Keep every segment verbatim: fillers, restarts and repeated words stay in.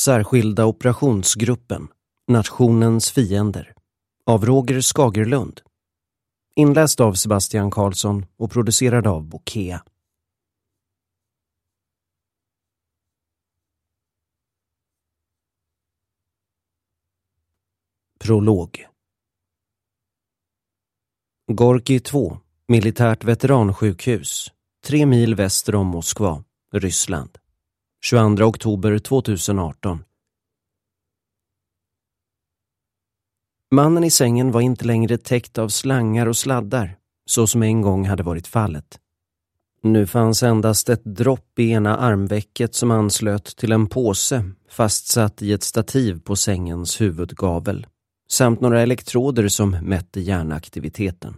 Särskilda operationsgruppen, Nationens fiender, av Roger Skagerlund. Inläst av Sebastian Karlsson och producerad av Bokea. Prolog. Gorki två, militärt veteransjukhus, tre mil väster om Moskva, Ryssland. tjugoandra oktober tjugoarton. Mannen i sängen var inte längre täckt av slangar och sladdar, så som en gång hade varit fallet. Nu fanns endast ett dropp i ena armvecket som anslöt till en påse fastsatt i ett stativ på sängens huvudgavel, samt några elektroder som mätte hjärnaktiviteten.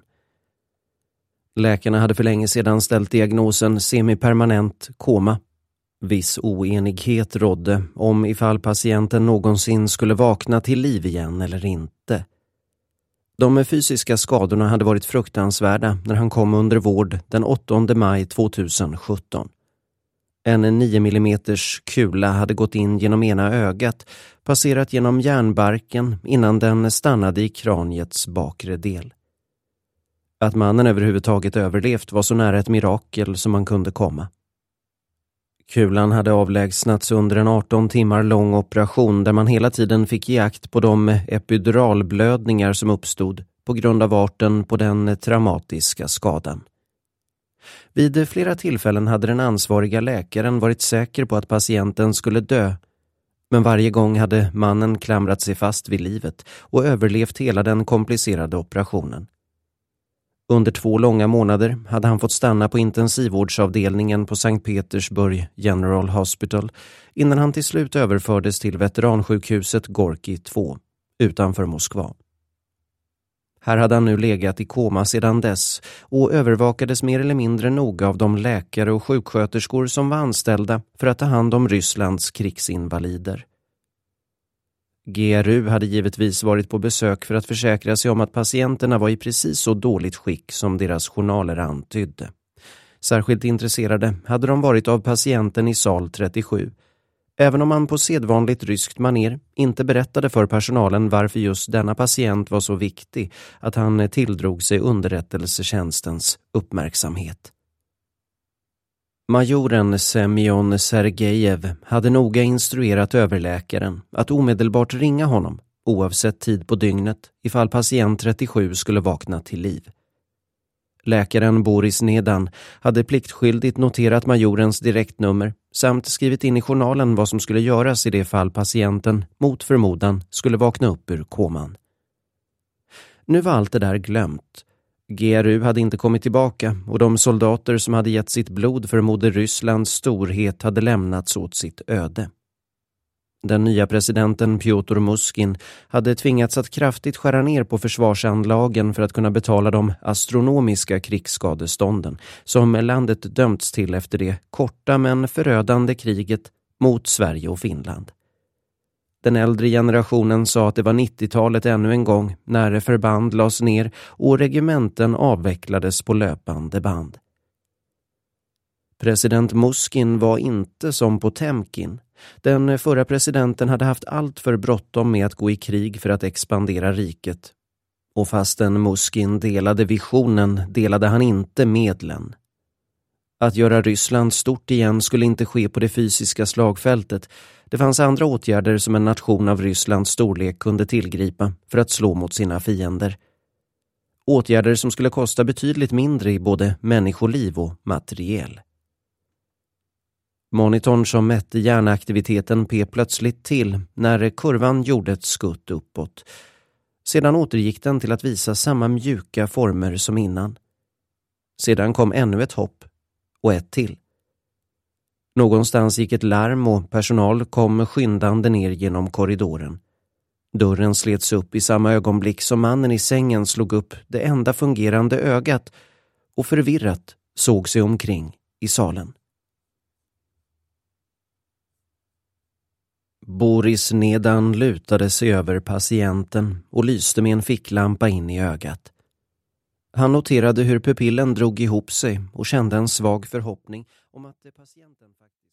Läkarna hade för länge sedan ställt diagnosen semipermanent koma. Viss oenighet rådde om ifall patienten någonsin skulle vakna till liv igen eller inte. De fysiska skadorna hade varit fruktansvärda när han kom under vård den åttonde maj tjugosjutton. En nio millimeters kula hade gått in genom ena ögat, passerat genom hjärnbarken innan den stannade i kraniets bakre del. Att mannen överhuvudtaget överlevt var så nära ett mirakel som man kunde komma. Kulan hade avlägsnats under en arton timmar lång operation där man hela tiden fick ge akt på de epiduralblödningar som uppstod på grund av arten på den traumatiska skadan. Vid flera tillfällen hade den ansvariga läkaren varit säker på att patienten skulle dö, men varje gång hade mannen klamrat sig fast vid livet och överlevt hela den komplicerade operationen. Under två långa månader hade han fått stanna på intensivvårdsavdelningen på Sankt Petersburg General Hospital innan han till slut överfördes till veteransjukhuset Gorki två utanför Moskva. Här hade han nu legat i koma sedan dess och övervakades mer eller mindre noga av de läkare och sjuksköterskor som var anställda för att ta hand om Rysslands krigsinvalider. G R U hade givetvis varit på besök för att försäkra sig om att patienterna var i precis så dåligt skick som deras journaler antydde. Särskilt intresserade hade de varit av patienten i sal trettiosju, även om man på sedvanligt ryskt maner inte berättade för personalen varför just denna patient var så viktig att han tilldrog sig underrättelsetjänstens uppmärksamhet. Majoren Semyon Sergejev hade noga instruerat överläkaren att omedelbart ringa honom, oavsett tid på dygnet, ifall patient trettiosju skulle vakna till liv. Läkaren Boris Nedan hade pliktskyldigt noterat majorens direktnummer samt skrivit in i journalen vad som skulle göras i det fall patienten, mot förmodan, skulle vakna upp ur koman. Nu var allt det där glömt. G R U hade inte kommit tillbaka och de soldater som hade gett sitt blod för moder Rysslands storhet hade lämnats åt sitt öde. Den nya presidenten Piotr Muskin hade tvingats att kraftigt skära ner på försvarsanlagen för att kunna betala de astronomiska krigsskadestånden som landet dömts till efter det korta men förödande kriget mot Sverige och Finland. Den äldre generationen sa att det var nittiotalet ännu en gång när förband lades ner och regementen avvecklades på löpande band. President Muskin var inte som Potemkin. Den förra presidenten hade haft allt för bråttom med att gå i krig för att expandera riket. Och fastän Muskin delade visionen delade han inte medlen. Att göra Ryssland stort igen skulle inte ske på det fysiska slagfältet. Det fanns andra åtgärder som en nation av Rysslands storlek kunde tillgripa för att slå mot sina fiender. Åtgärder som skulle kosta betydligt mindre i både människoliv och materiel. Monitorn som mätte hjärnaktiviteten pep plötsligt till när kurvan gjorde ett skutt uppåt. Sedan återgick den till att visa samma mjuka former som innan. Sedan kom ännu ett hopp och ett till. Någonstans gick ett larm och personal kom skyndande ner genom korridoren. Dörren slets upp i samma ögonblick som mannen i sängen slog upp det enda fungerande ögat och förvirrat såg sig omkring i salen. Boris Nedan lutade sig över patienten och lyste med en ficklampa in i ögat. Han noterade hur pupillen drog ihop sig och kände en svag förhoppning om att patienten faktiskt